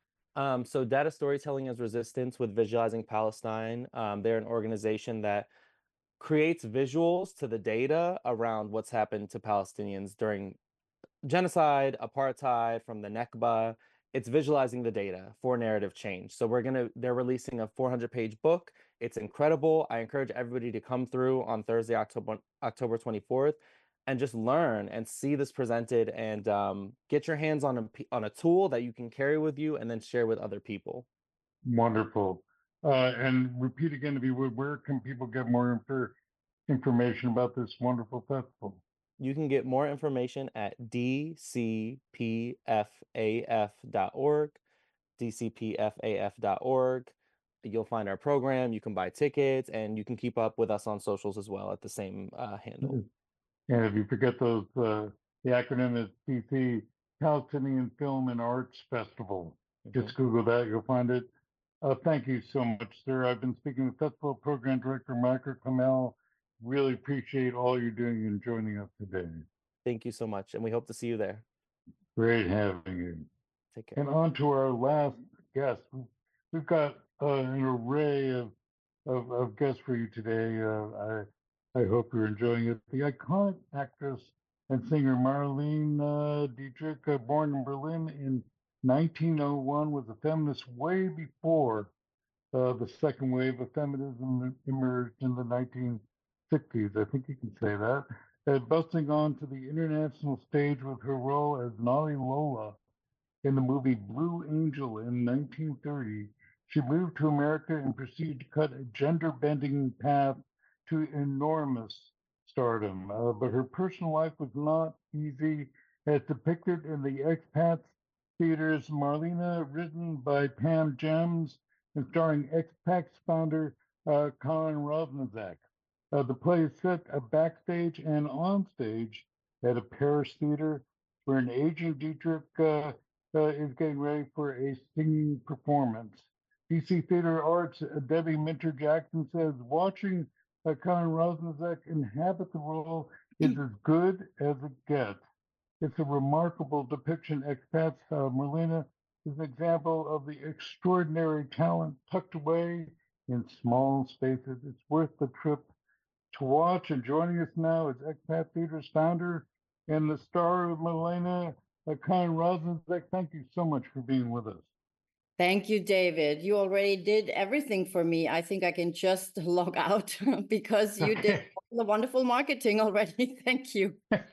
Um, so Data Storytelling as Resistance with Visualizing Palestine, um, they're an organization that creates visuals to the data around what's happened to Palestinians during genocide, apartheid, from the Nakba. It's visualizing the data for narrative change. So we're gonna, they're releasing a four hundred page book. It's incredible. I encourage everybody to come through on Thursday, October October twenty-fourth, and just learn and see this presented, and um, get your hands on a on a tool that you can carry with you and then share with other people. Wonderful. Uh, and repeat again, if you would, where can people get more infor- information about this wonderful festival? You can get more information at d c p f a f dot org, d c p f a f dot org. You'll find our program, you can buy tickets, and you can keep up with us on socials as well at the same uh, handle. And if you forget those, uh, the acronym is P C, Palestinian Film and Arts Festival. Mhm. Just Google that, you'll find it. Uh, thank you so much, sir. I've been speaking with Festival Program Director Michael Kamel. Really appreciate all you're doing and joining us today. Thank you so much, and we hope to see you there. Great having you. Take care. And on to our last guest. We've got uh, an array of, of, of guests for you today. Uh, I, I hope you're enjoying it. The iconic actress and singer Marlene uh, Dietrich, uh, born in Berlin in nineteen oh one, was a feminist way before uh, the second wave of feminism emerged in the nineteen sixties. I think you can say that. Uh, busting onto the international stage with her role as Nali Lola in the movie Blue Angel in nineteen thirty, she moved to America and proceeded to cut a gender-bending path to enormous stardom. Uh, but her personal life was not easy, as depicted in the Expats Theater's Marlena, written by Pam Gems and starring Expats founder uh, Colin Rosenzak. Uh, the play is set uh, backstage and on stage at a Paris theater where an aging Dietrich uh, uh, is getting ready for a singing performance. D C Theater Arts, uh, Debbie Minter Jackson says, watching uh, Colin Rosenzak inhabit the role is as good as it gets. It's a remarkable depiction. Expats, uh, Marlena is an example of the extraordinary talent tucked away in small spaces. It's worth the trip to watch. And joining us now is Expat Theater's founder and the star of Marlena, uh, Colin Rosenzak. Thank you so much for being with us. Thank you, David. You already did everything for me. I think I can just log out because you did the wonderful marketing already. Thank you.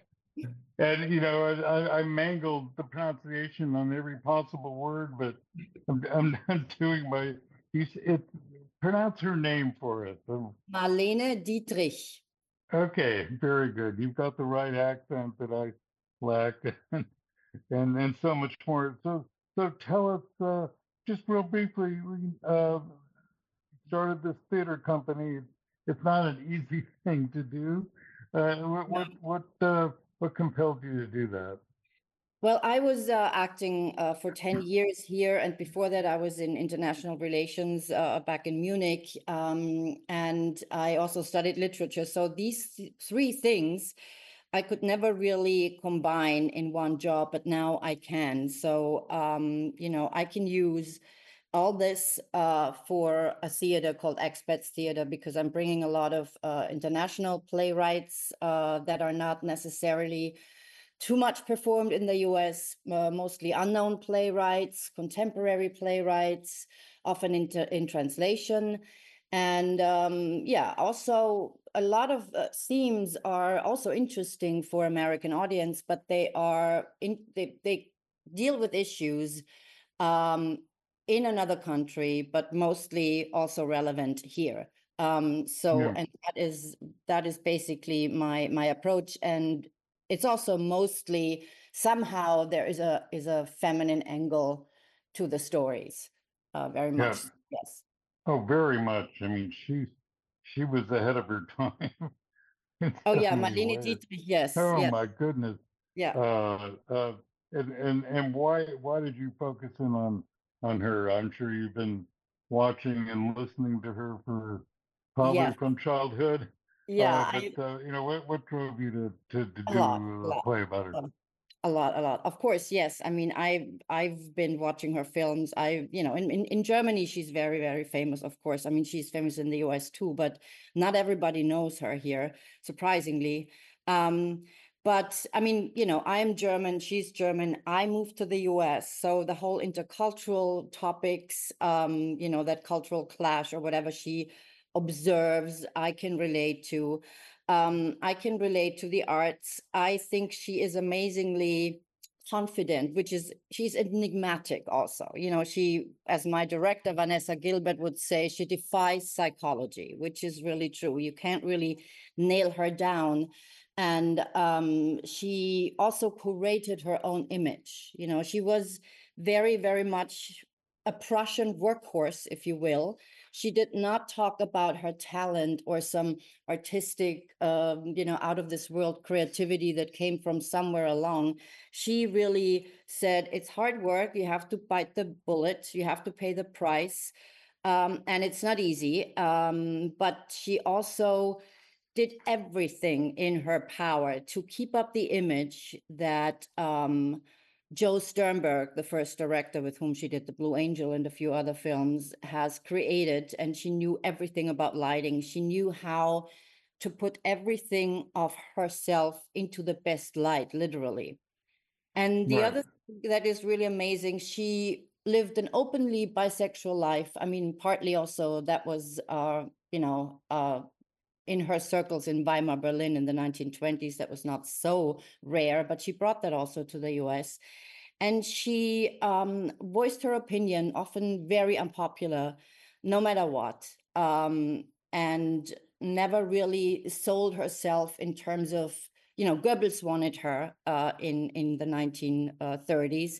And, you know, I, I mangled the pronunciation on every possible word, but I'm, I'm not doing my, you, it, pronounce her name for us. Marlene Dietrich. Okay, very good. You've got the right accent that I lack, and, and, and so much more. So, so tell us, uh, just real briefly, we uh, started this theater company. It's not an easy thing to do. Uh, what, what, what, uh, what compelled you to do that? Well, I was uh, acting uh, for ten years here, and before that I was in international relations uh, back in Munich, um, and I also studied literature. So these th- three things I could never really combine in one job, but now I can. So, um, you know, I can use all this uh, for a theater called Expats Theater, because I'm bringing a lot of uh, international playwrights uh, that are not necessarily too much performed in the U S, uh, mostly unknown playwrights, contemporary playwrights, often in, in translation. And um, yeah, also a lot of uh, themes are also interesting for American audience, but they are in, they, they deal with issues um, in another country, but mostly also relevant here. Um, so, Yeah. and that is that is basically my my approach. And it's also mostly somehow there is a is a feminine angle to the stories, uh, very much. Yeah. Yes. Oh, very much. I mean, she she was ahead of her time in Oh so yeah, many Marlene ways. Dietrich, yes, Oh yeah, my goodness. yeah. Uh, uh, and and and why why did you focus in on on her? I'm sure you've been watching and listening to her for probably Yes, from childhood. Uh, yeah, but I uh, you know, what what drove you to to, to a lot, a do a lot, play about her? um, a lot, a lot. Of course, yes. I mean, I I've been watching her films. I, you know, in, in in Germany, she's very, very famous, of course. I mean, she's famous in the U S too, but not everybody knows her here, surprisingly. Um, but I mean, you know, I'm German, she's German. I moved to the U S, so the whole intercultural topics, um, you know, that cultural clash or whatever she observes, I can relate to. Um, I can relate to the arts. I think she is amazingly confident, which is, she's enigmatic also. You know, she, as my director, Vanessa Gilbert, would say, she defies psychology, which is really true. You can't really nail her down. And um, she also curated her own image. You know, she was very, very much a Prussian workhorse, if you will. She did not talk about her talent or some artistic, um, you know, out of this world creativity that came from somewhere along. She really said, it's hard work. You have to bite the bullet. You have to pay the price. Um, and it's not easy. Um, but she also did everything in her power to keep up the image that um, Joe Sternberg, the first director with whom she did The Blue Angel and a few other films, has created. And she knew everything about lighting. She knew how to put everything of herself into the best light, literally. And the Right. other thing that is really amazing, she lived an openly bisexual life. I mean, partly also that was, uh, you know, uh, in her circles in Weimar, Berlin in the nineteen twenties, that was not so rare, but she brought that also to the U S. And she um, voiced her opinion, often very unpopular, no matter what, um, and never really sold herself in terms of, you know, Goebbels wanted her uh, in, in the nineteen thirties.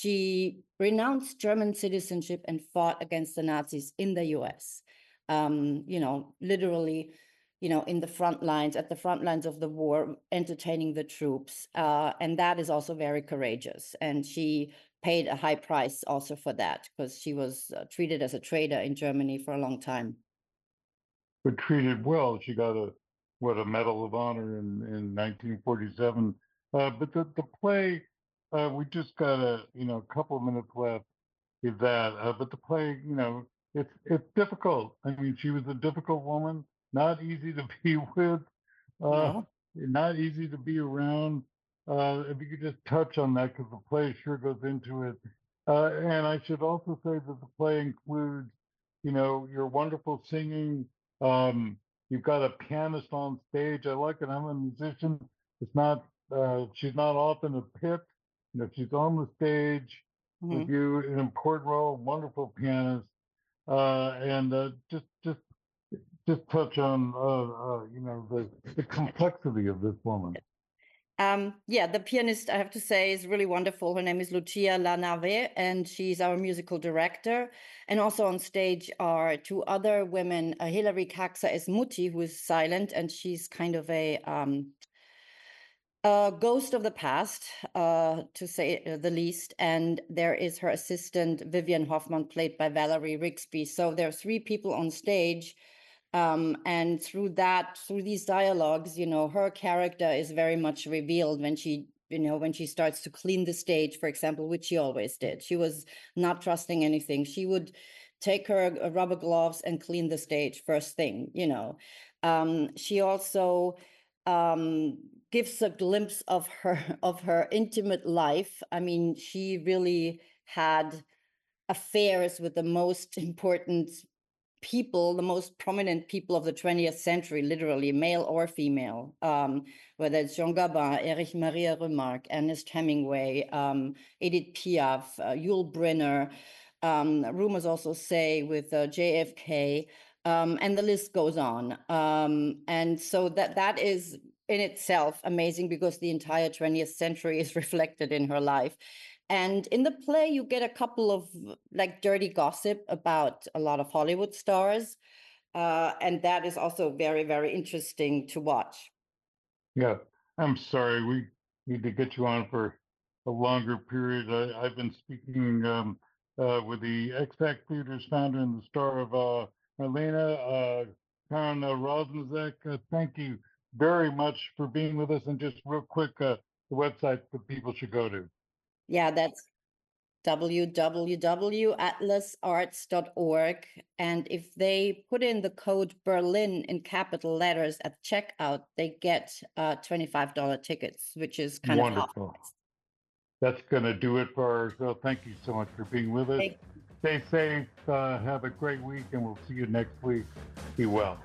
She renounced German citizenship and fought against the Nazis in the U S. Um, you know, literally, you know, in the front lines, at the front lines of the war, entertaining the troops. Uh, and that is also very courageous. And she paid a high price also for that, because she was uh, treated as a traitor in Germany for a long time. But treated well. She got a what a Medal of Honor in in nineteen forty-seven. Uh, but the the play, uh, we just got a you know a couple of minutes left with that. Uh, but the play, you know, it's it's difficult. I mean, she was a difficult woman, not easy to be with, uh, No. not easy to be around. Uh, if you could just touch on that, because the play sure goes into it. Uh, and I should also say that the play includes, you know, your wonderful singing. Um, you've got a pianist on stage. I like it. I'm a musician. It's not. Uh, she's not off in a pit. You know, she's on the stage with Mhm. you, an important role, wonderful pianist, uh, and uh, just just just touch on uh, uh, you know the the complexity of this woman. Um, yeah, the pianist, I have to say, is really wonderful. Her name is Lucia La Nave, and she's our musical director. And also on stage are two other women, uh, Hilary Kaxa is Mutti, who is silent, and she's kind of a um, a ghost of the past, uh, to say the least. And there is her assistant, Vivian Hoffman, played by Valerie Rigsby. So there are three people on stage. Um, and through that, through these dialogues, you know, her character is very much revealed when she, you know, when she starts to clean the stage, for example, which she always did. She was not trusting anything. She would take her uh, rubber gloves and clean the stage first thing, you know. Um, she also um, gives a glimpse of her of her intimate life. I mean, she really had affairs with the most important people, the most prominent people of the twentieth century, literally male or female, um, whether it's Jean Gabin, Erich Maria Remarque, Ernest Hemingway, um, Edith Piaf, uh, Yul Brynner, um, rumors also say with uh, J F K, um, and the list goes on. Um, and so that that is in itself amazing, because the entire twentieth century is reflected in her life. And in the play, you get a couple of like dirty gossip about a lot of Hollywood stars. Uh, and that is also very, very interesting to watch. Yeah, I'm sorry. We need to get you on for a longer period. I, I've been speaking um, uh, with the X Act Theater's founder and the star of uh, Marlena, uh, Karen uh, Rosenzek. Uh, thank you very much for being with us. And just real quick, uh, the website that people should go to. Yeah, that's w w w dot atlas arts dot org. And if they put in the code Berlin in capital letters at checkout, they get uh, twenty-five dollars tickets, which is kind Wonderful. of half price. That's going to do it for our show. Thank you so much for being with us. Thank- Stay safe. Uh, have a great week, and we'll see you next week. Be well.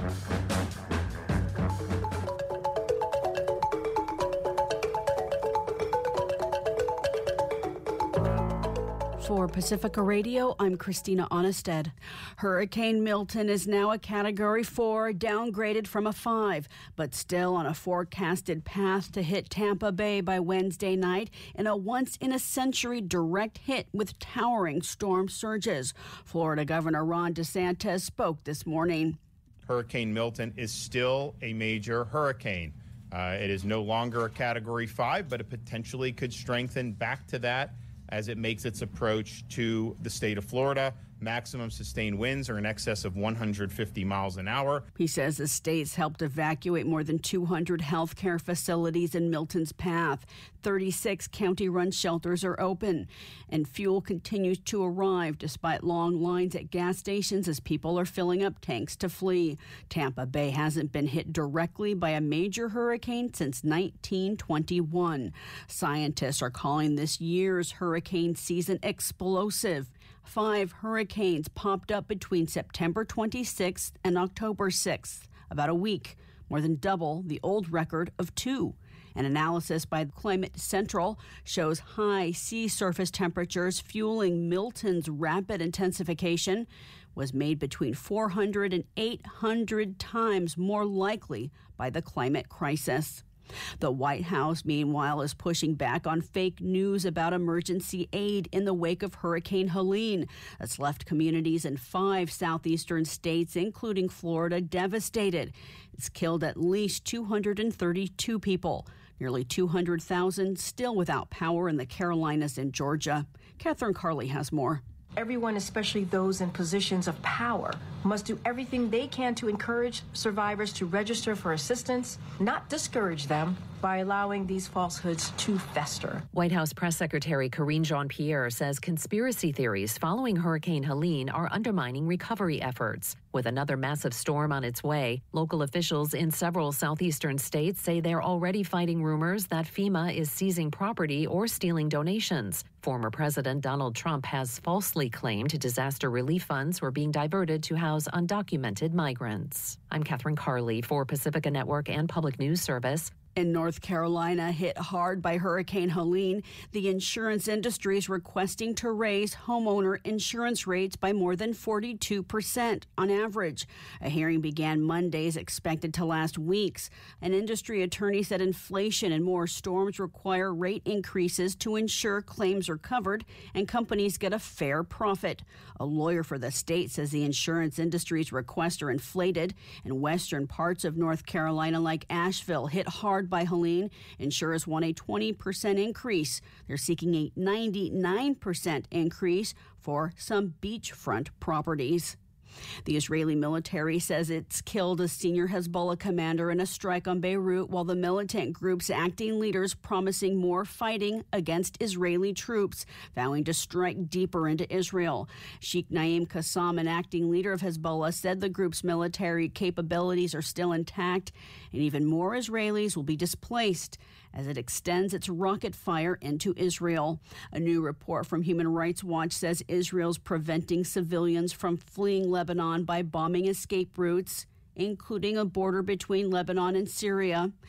For Pacifica Radio, I'm Christina Onnested. Hurricane Milton is now a Category four, downgraded from a five, but still on a forecasted path to hit Tampa Bay by Wednesday night in a once-in-a-century direct hit with towering storm surges. Florida Governor Ron DeSantis spoke this morning. Hurricane Milton is still a major hurricane. Uh, it is no longer a Category five, but it potentially could strengthen back to that as it makes its approach to the state of Florida. Maximum sustained winds are in excess of one hundred fifty miles an hour. He says the state's helped evacuate more than two hundred healthcare facilities in Milton's path. thirty-six county-run shelters are open, and fuel continues to arrive despite long lines at gas stations as people are filling up tanks to flee. Tampa Bay hasn't been hit directly by a major hurricane since nineteen twenty-one. Scientists are calling this year's hurricane season explosive. Five hurricanes popped up between September twenty-sixth and October sixth, about a week, more than double the old record of two. An analysis by Climate Central shows high sea surface temperatures fueling Milton's rapid intensification was made between four hundred and eight hundred times more likely by the climate crisis. The White House, meanwhile, is pushing back on fake news about emergency aid in the wake of Hurricane Helene. That's left communities in five southeastern states, including Florida, devastated. It's killed at least two hundred thirty-two people. Nearly two hundred thousand still without power in the Carolinas and Georgia. Catherine Carley has more. Everyone, especially those in positions of power, must do everything they can to encourage survivors to register for assistance, not discourage them by allowing these falsehoods to fester. White House Press Secretary Karine Jean-Pierre says conspiracy theories following Hurricane Helene are undermining recovery efforts. With another massive storm on its way, local officials in several southeastern states say they're already fighting rumors that FEMA is seizing property or stealing donations. Former President Donald Trump has falsely claimed disaster relief funds were being diverted to house undocumented migrants. I'm Catherine Carley for Pacifica Network and Public News Service. In North Carolina, hit hard by Hurricane Helene, the insurance industry is requesting to raise homeowner insurance rates by more than forty-two percent on average. A hearing began Monday, is expected to last weeks. An industry attorney said inflation and more storms require rate increases to ensure claims are covered and companies get a fair profit. A lawyer for the state says the insurance industry's requests are inflated. In western parts of North Carolina, like Asheville, hit hard by Helene, insurers want a twenty percent increase. They're seeking a ninety-nine percent increase for some beachfront properties. The Israeli military says it's killed a senior Hezbollah commander in a strike on Beirut, while the militant group's acting leaders promising more fighting against Israeli troops, vowing to strike deeper into Israel. Sheikh Naim Qassam, an acting leader of Hezbollah, said the group's military capabilities are still intact, and even more Israelis will be displaced as it extends its rocket fire into Israel. A new report from Human Rights Watch says Israel's preventing civilians from fleeing Lebanon by bombing escape routes, including a border between Lebanon and Syria.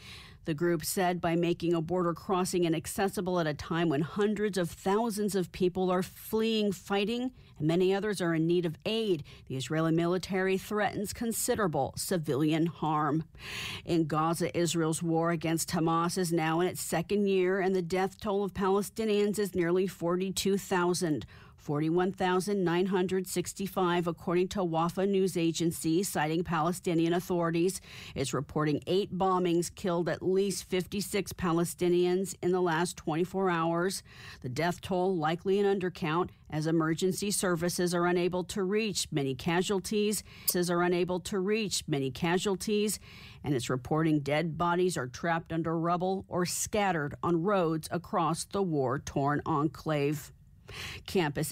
The group said by making a border crossing inaccessible at a time when hundreds of thousands of people are fleeing fighting and many others are in need of aid, the Israeli military threatens considerable civilian harm. In Gaza, Israel's war against Hamas is now in its second year, and the death toll of Palestinians is nearly forty-two thousand. forty-one thousand nine hundred sixty-five, according to Wafa news agency, citing Palestinian authorities. It's reporting eight bombings killed at least fifty-six Palestinians in the last twenty-four hours. The death toll likely an undercount, as emergency services are unable to reach many casualties. are unable to reach many casualties, and it's reporting dead bodies are trapped under rubble or scattered on roads across the war-torn enclave. Campus